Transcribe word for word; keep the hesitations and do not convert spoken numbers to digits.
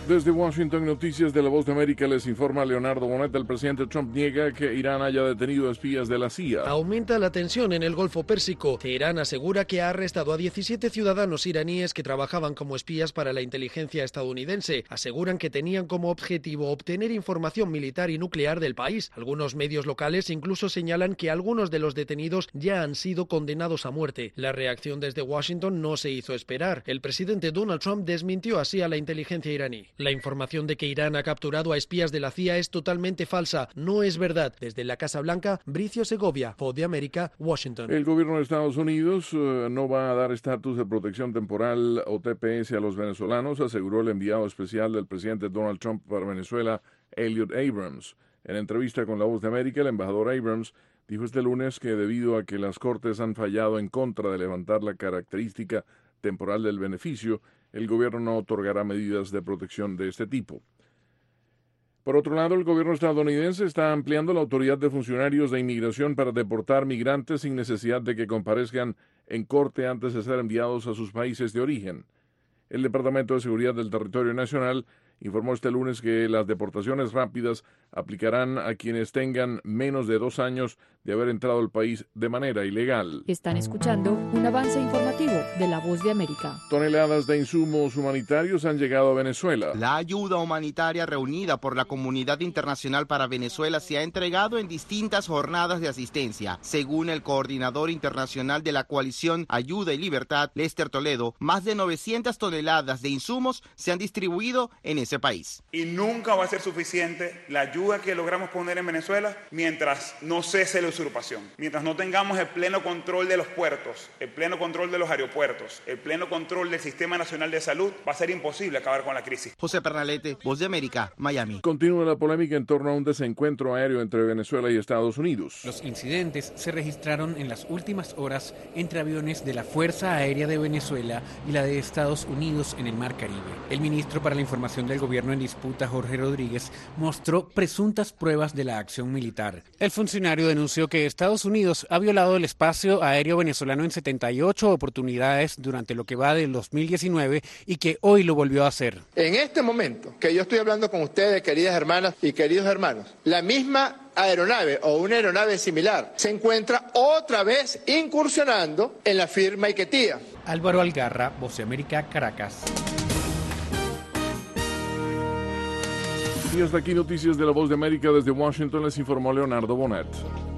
Desde Washington, Noticias de la Voz de América, les informa Leonardo Bonet. El presidente Trump niega que Irán haya detenido espías de la C I A. Aumenta la tensión en el Golfo Pérsico. Teherán asegura que ha arrestado a diecisiete ciudadanos iraníes que trabajaban como espías para la inteligencia estadounidense. Aseguran que tenían como objetivo obtener información militar y nuclear del país. Algunos medios locales incluso señalan que algunos de los detenidos ya han sido condenados a muerte. La reacción desde Washington no se hizo esperar. El presidente Donald Trump desmintió así a la inteligencia iraní. La información de que Irán ha capturado a espías de la C I A es totalmente falsa, no es verdad. Desde la Casa Blanca, Bricio Segovia, Voz de América, Washington. El gobierno de Estados Unidos uh, no va a dar estatus de protección temporal o T P S a los venezolanos, aseguró el enviado especial del presidente Donald Trump para Venezuela, Elliot Abrams. En entrevista con La Voz de América, el embajador Abrams dijo este lunes que debido a que las Cortes han fallado en contra de levantar la característica temporal del beneficio, el gobierno no otorgará medidas de protección de este tipo. Por otro lado, el gobierno estadounidense está ampliando la autoridad de funcionarios de inmigración para deportar migrantes sin necesidad de que comparezcan en corte antes de ser enviados a sus países de origen. El Departamento de Seguridad del Territorio Nacional informó este lunes que las deportaciones rápidas aplicarán a quienes tengan menos de dos años de haber entrado al país de manera ilegal. Están escuchando un avance informativo de La Voz de América. Toneladas de insumos humanitarios han llegado a Venezuela. La ayuda humanitaria reunida por la comunidad internacional para Venezuela se ha entregado en distintas jornadas de asistencia. Según el coordinador internacional de la coalición Ayuda y Libertad, Lester Toledo, más de novecientas toneladas de insumos se han distribuido en ese país. Y nunca va a ser suficiente la ayuda que logramos poner en Venezuela mientras no cese la usurpación, mientras no tengamos el pleno control de los puertos, el pleno control de los aeropuertos, el pleno control del Sistema Nacional de Salud, va a ser imposible acabar con la crisis. José Pernalete, Voz de América, Miami. Continúa la polémica en torno a un desencuentro aéreo entre Venezuela y Estados Unidos. Los incidentes se registraron en las últimas horas entre aviones de la Fuerza Aérea de Venezuela y la de Estados Unidos en el Mar Caribe. El ministro para la Información del gobierno en disputa, Jorge Rodríguez, mostró presuntas pruebas de la acción militar. El funcionario denunció que Estados Unidos ha violado el espacio aéreo venezolano en setenta y ocho oportunidades durante lo que va del dos mil diecinueve y que hoy lo volvió a hacer. En este momento que yo estoy hablando con ustedes, queridas hermanas y queridos hermanos, la misma aeronave o una aeronave similar se encuentra otra vez incursionando en la firma Iquetía. Álvaro Algarra, Voz de América, Caracas. Y hasta aquí Noticias de la Voz de América. Desde Washington les informó Leonardo Bonet.